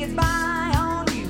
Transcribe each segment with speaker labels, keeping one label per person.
Speaker 1: gets by on you.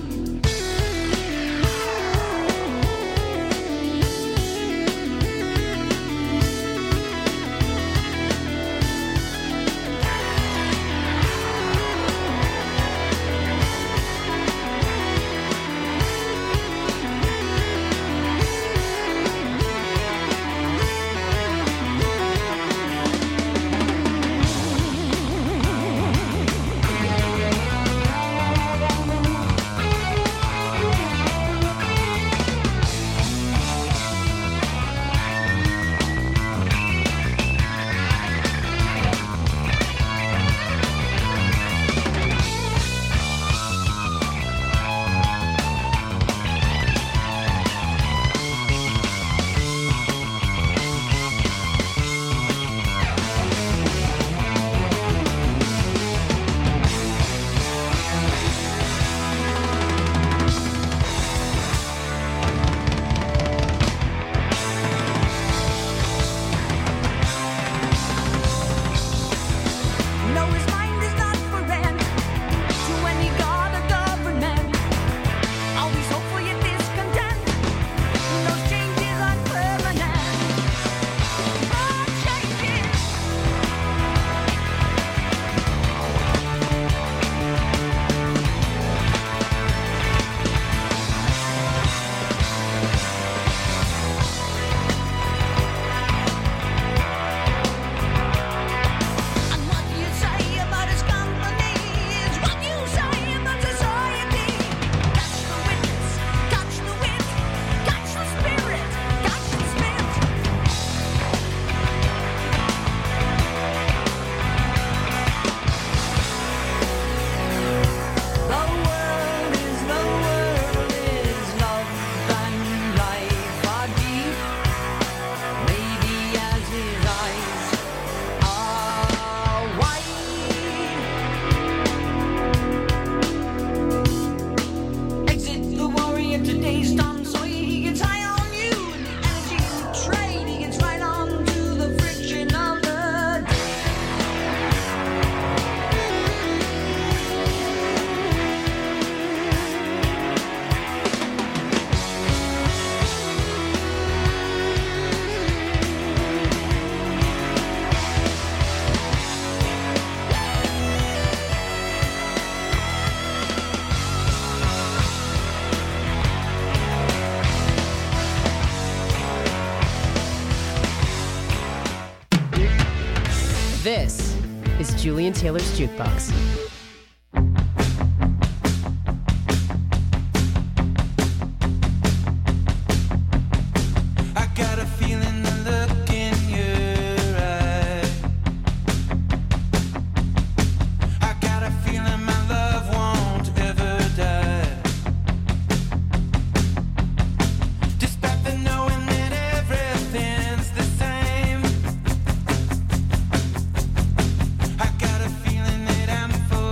Speaker 2: This is Julian Taylor's Jukebox.
Speaker 3: I got a feeling, the look in your eye. I got a feeling my love won't ever die. Despite the knowing that everything's the same, I got a feeling that I'm full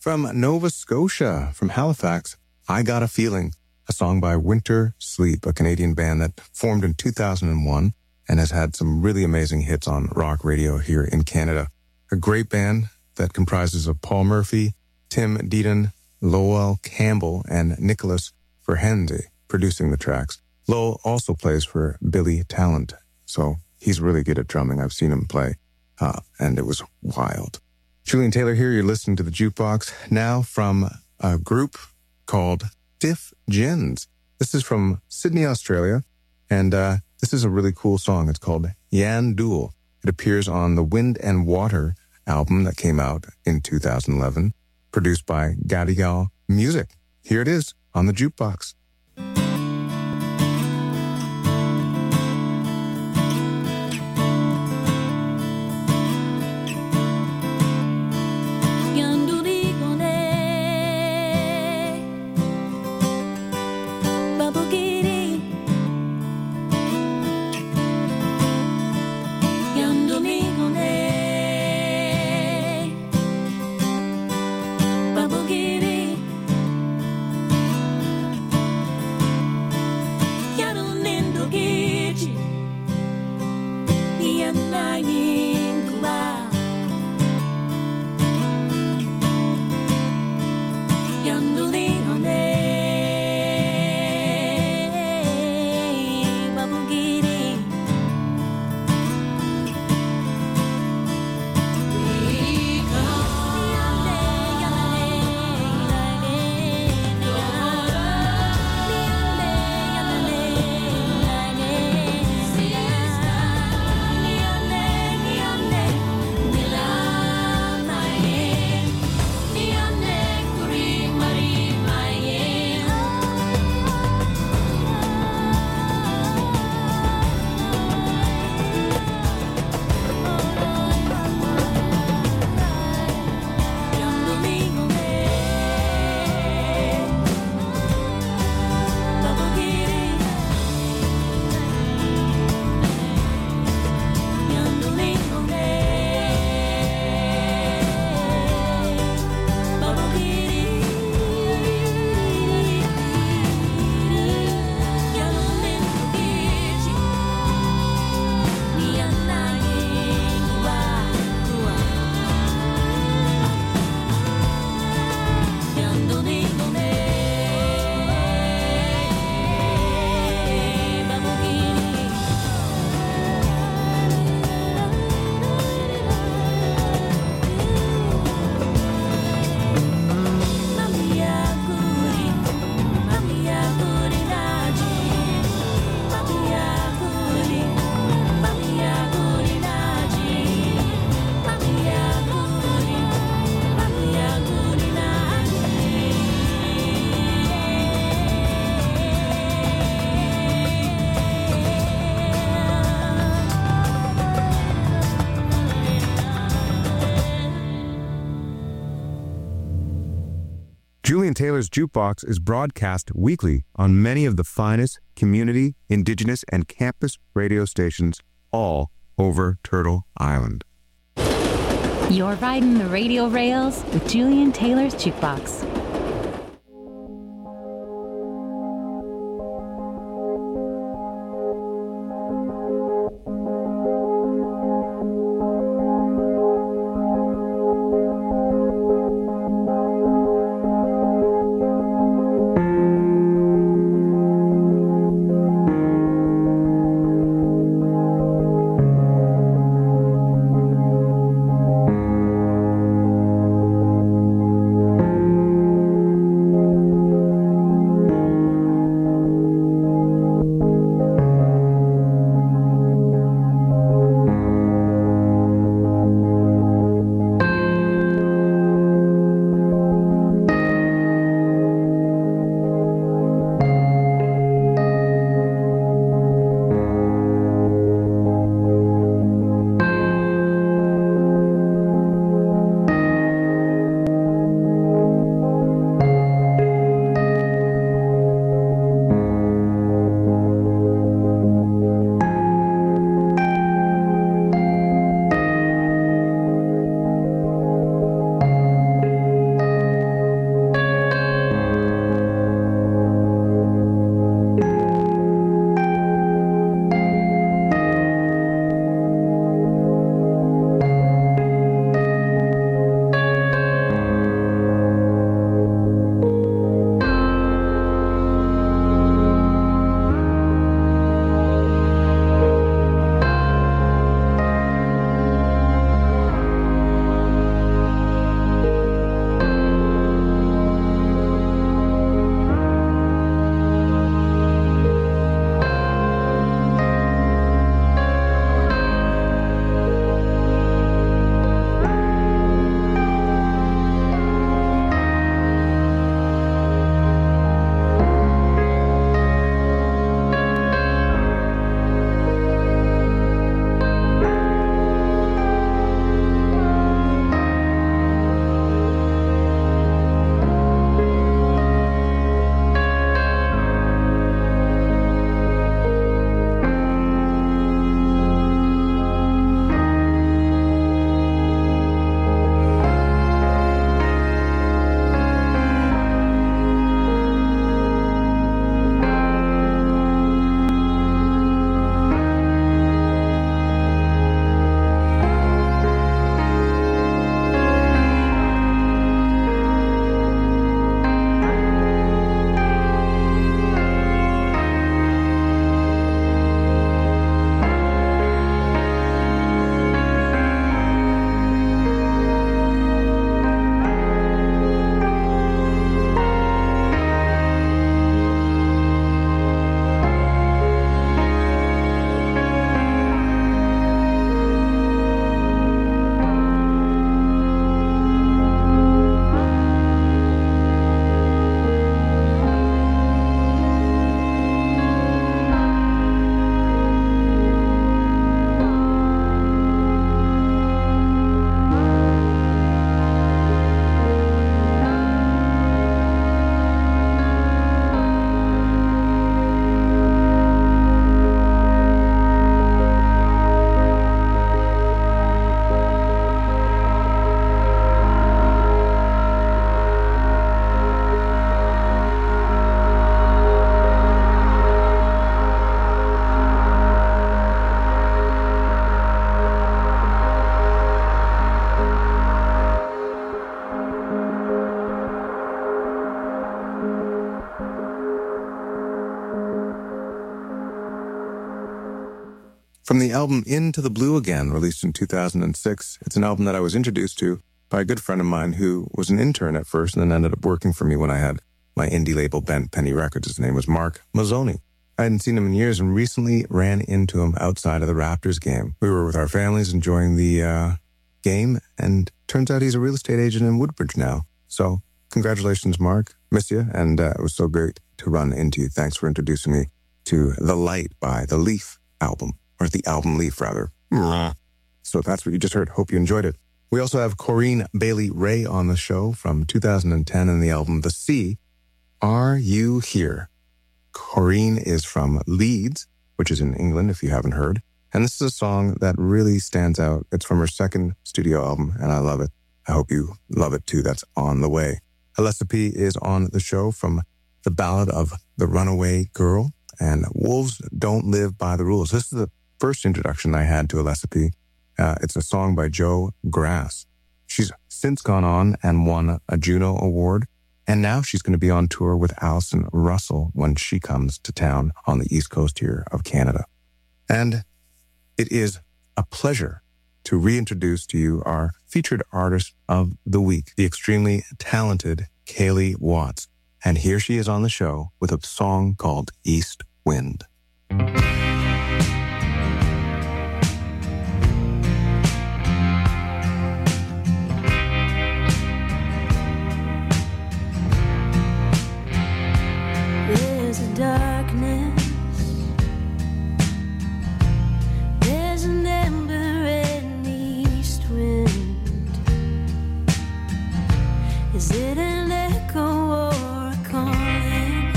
Speaker 1: from Nova Scotia, from Halifax, I Got a Feeling, a song by Winter Sleep, a Canadian band that formed in 2001 and has had some really amazing hits on rock radio here in Canada. A great band that comprises of Paul Murphy, Tim Deaton, Lowell Campbell, and Nicholas Verhende producing the tracks. Lowell also plays for Billy Talent, so he's really good at drumming. I've seen him play, and it was wild. Julian Taylor here. You're listening to The Jukebox, now from a group called Stiff Gins. This is from Sydney, Australia, and this is a really cool song. It's called Yan Duel. It appears on the Wind and Water album that came out in 2011, produced by Gadigal Music. Here it is on The Jukebox. Julian Taylor's Jukebox is broadcast weekly on many of the finest community, indigenous, and campus radio stations all over Turtle Island.
Speaker 4: You're riding the radio rails with Julian Taylor's Jukebox.
Speaker 1: From the album Into the Blue Again, released in 2006, it's an album that I was introduced to by a good friend of mine who was an intern at first and then ended up working for me when I had my indie label, Bent Penny Records. His name was Mark Mazzoni. I hadn't seen him in years and recently ran into him outside of the Raptors game. We were with our families enjoying the game, and turns out he's a real estate agent in Woodbridge now. So congratulations, Mark. Miss you, and it was so great to run into you. Thanks for introducing me to The Light by The Leaf album, or the album Leaf, rather. So that's what you just heard. Hope you enjoyed it. We also have Corinne Bailey Ray on the show from 2010 and the album The Sea. Are You Here? Corinne is from Leeds, which is in England, if you haven't heard. And this is a song that really stands out. It's from her second studio album, and I love it. I hope you love it too. That's on the way. Alessa P is on the show from The Ballad of the Runaway Girl and Wolves Don't Live by the Rules. This is the first introduction I had to Alessa P. It's a song by Joe Grass. She's since gone on and won a Juno Award, and now she's going to be on tour with Alison Russell when she comes to town on the East Coast here of Canada. And it is a pleasure to reintroduce to you our featured artist of the week, the extremely talented Kaylee Watts. And here she is on the show with a song called East Wind.
Speaker 5: Darkness, there's an ember in the east wind. Is it an echo or a calling?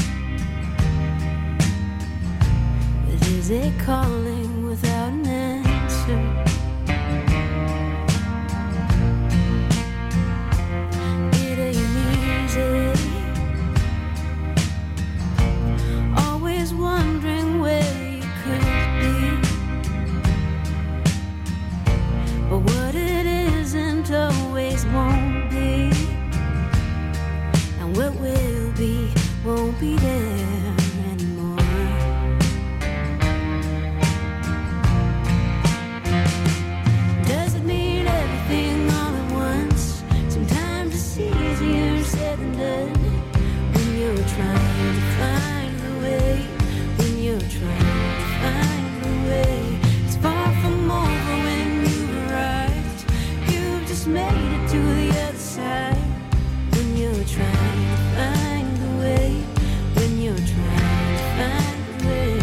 Speaker 5: But is it calling without an answer? It ain't easy, wondering where you could be, but what it isn't always won't be, and what will be won't be there anymore. Does it mean everything all at once? Sometimes it's easier said than done when you're trying to find the way. You're trying to find a way. It's far from over when you arrived. You just made it to the other side. When you're trying to find a way. When you're trying to find a way.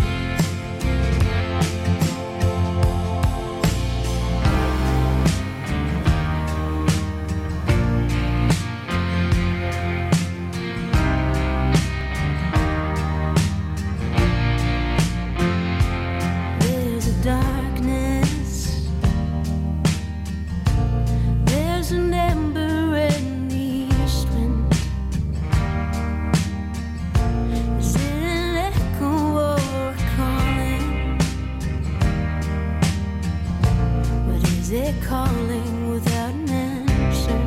Speaker 5: Calling without an answer.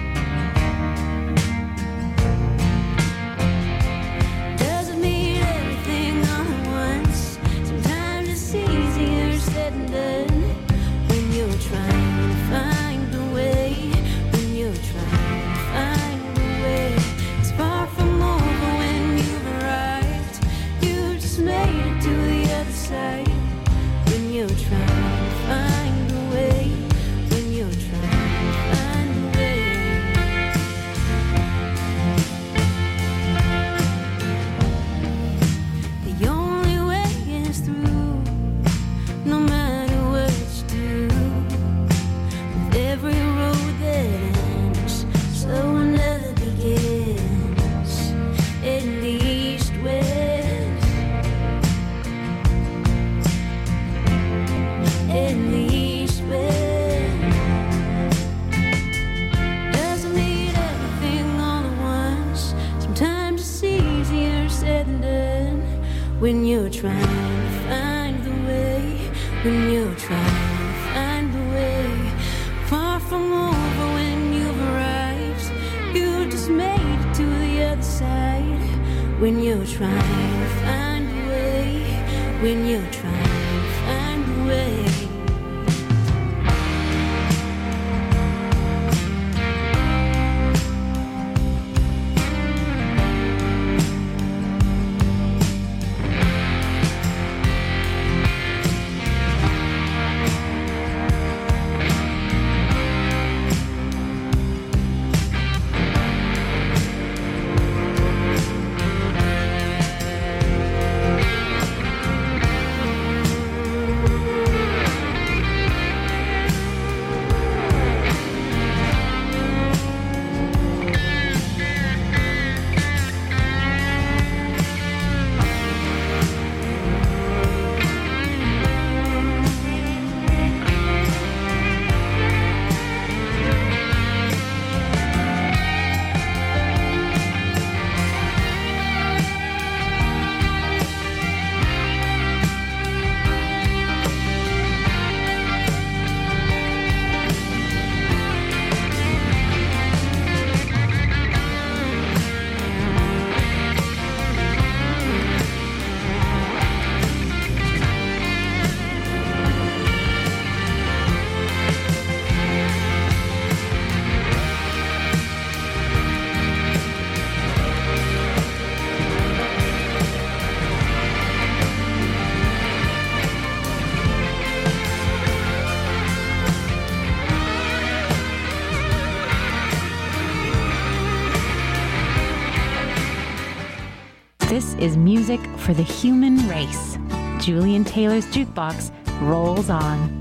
Speaker 5: Doesn't mean everything all at once. Sometimes it's easier said than done when you're trying to find a way. When you're trying to find a way. It's far from over when you've arrived. You just made it to the other side. When you're trying to find a way. When you're trying to find the way, when you're trying to find the way, far from over when you've arrived, you just made it to the other side. When you're trying to find a way, when you're trying to find a way.
Speaker 4: This is music for the human race. Julian Taylor's Jukebox rolls on.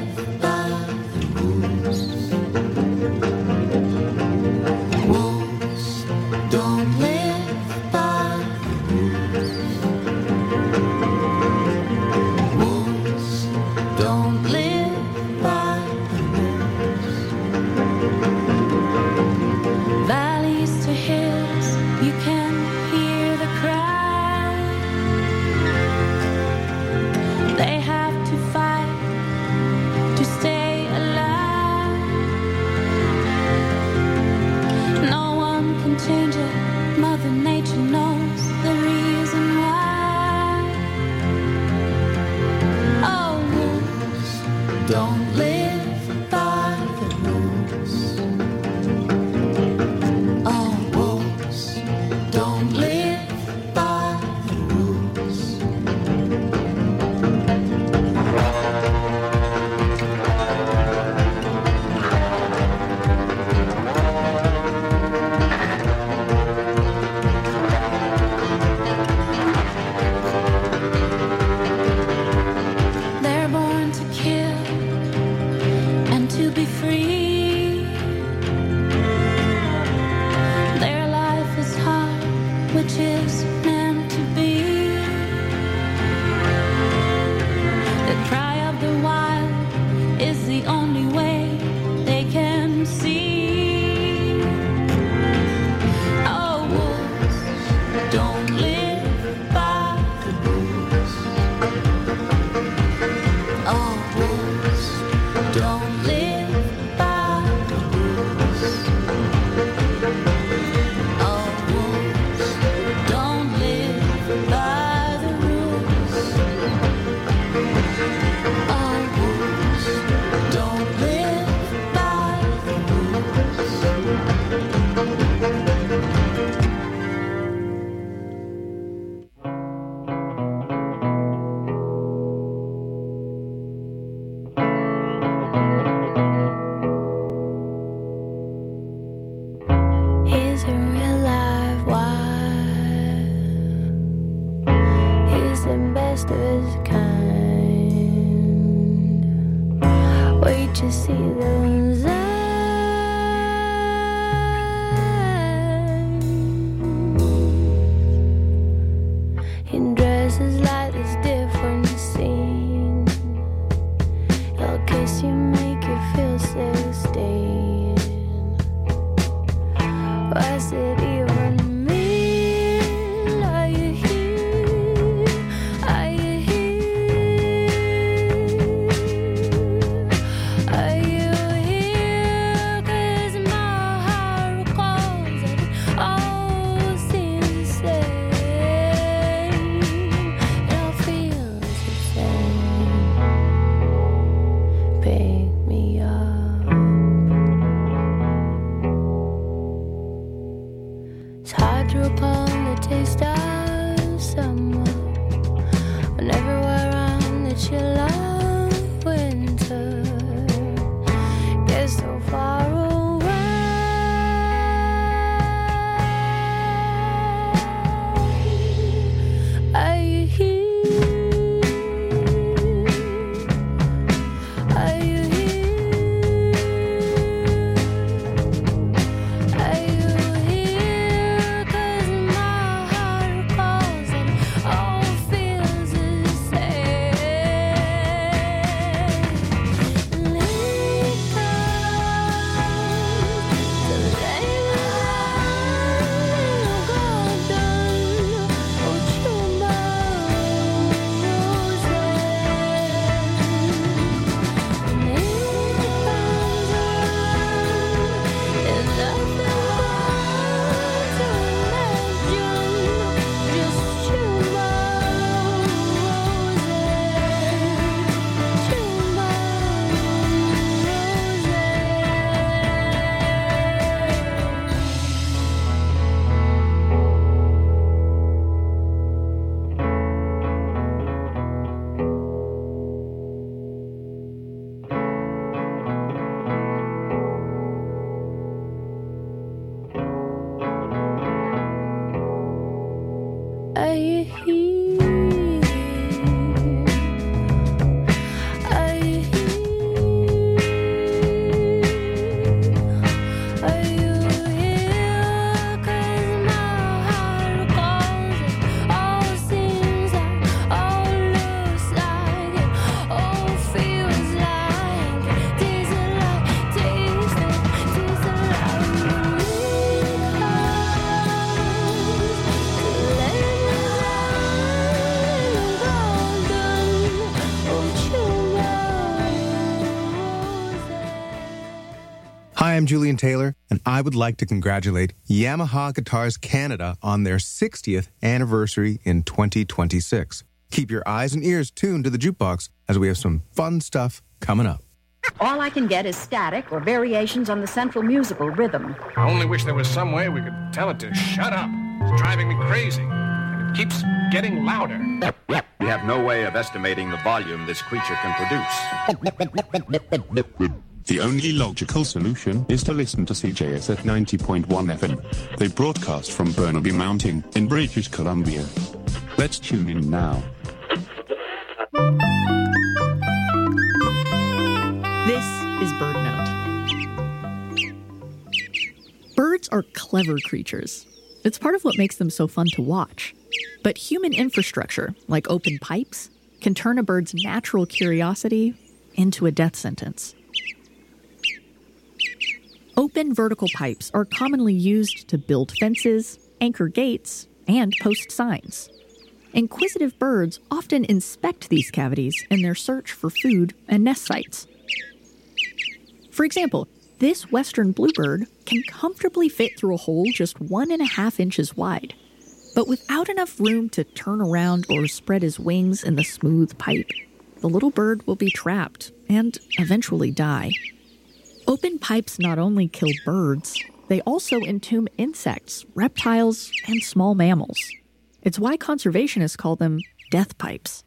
Speaker 5: Wolves
Speaker 1: Hi, I'm Julian Taylor, and I would like to congratulate Yamaha Guitars Canada on their 60th anniversary in 2026. Keep your eyes and ears tuned to the Jukebox as we have some fun stuff coming up.
Speaker 6: All I can get is static or variations on the central musical rhythm.
Speaker 7: I only wish there was some way we could tell it to shut up. It's driving me crazy. And it keeps getting louder.
Speaker 8: We have no way of estimating the volume this creature can produce.
Speaker 9: The only logical solution is to listen to CJS at 90.1 FM. They broadcast from Burnaby Mountain in British Columbia. Let's tune in now.
Speaker 10: This is Bird Note. Birds are clever creatures. It's part of what makes them so fun to watch. But human infrastructure, like open pipes, can turn a bird's natural curiosity into a death sentence. Open vertical pipes are commonly used to build fences, anchor gates, and post signs. Inquisitive birds often inspect these cavities in their search for food and nest sites. For example, this western bluebird can comfortably fit through a hole just 1.5 inches wide. But without enough room to turn around or spread his wings in the smooth pipe, the little bird will be trapped and eventually die. Open pipes not only kill birds, they also entomb insects, reptiles, and small mammals. It's why conservationists call them death pipes.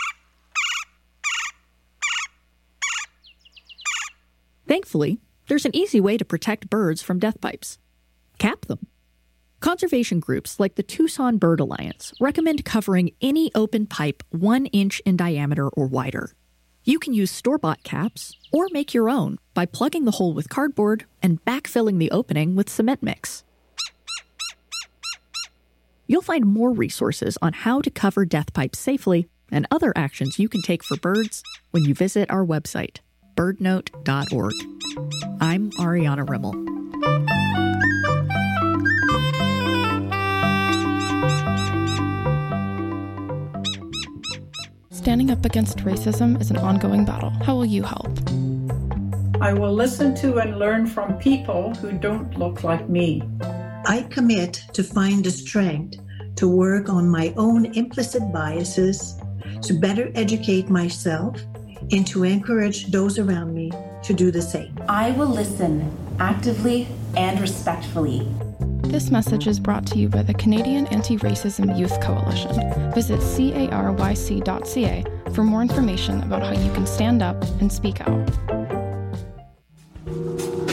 Speaker 10: Thankfully, there's an easy way to protect birds from death pipes. Cap them. Conservation groups like the Tucson Bird Alliance recommend covering any open pipe 1 inch in diameter or wider. You can use store-bought caps or make your own by plugging the hole with cardboard and backfilling the opening with cement mix. You'll find more resources on how to cover death pipes safely and other actions you can take for birds when you visit our website, birdnote.org. I'm Ariana Rimmel.
Speaker 11: Standing up against racism is an ongoing battle. How will you help?
Speaker 12: I will listen to and learn from people who don't look like me.
Speaker 13: I commit to find the strength to work on my own implicit biases, to better educate myself, and to encourage those around me to do the same.
Speaker 14: I will listen actively and respectfully.
Speaker 11: This message is brought to you by the Canadian Anti-Racism Youth Coalition. Visit caryc.ca for more information about how you can stand up and speak out.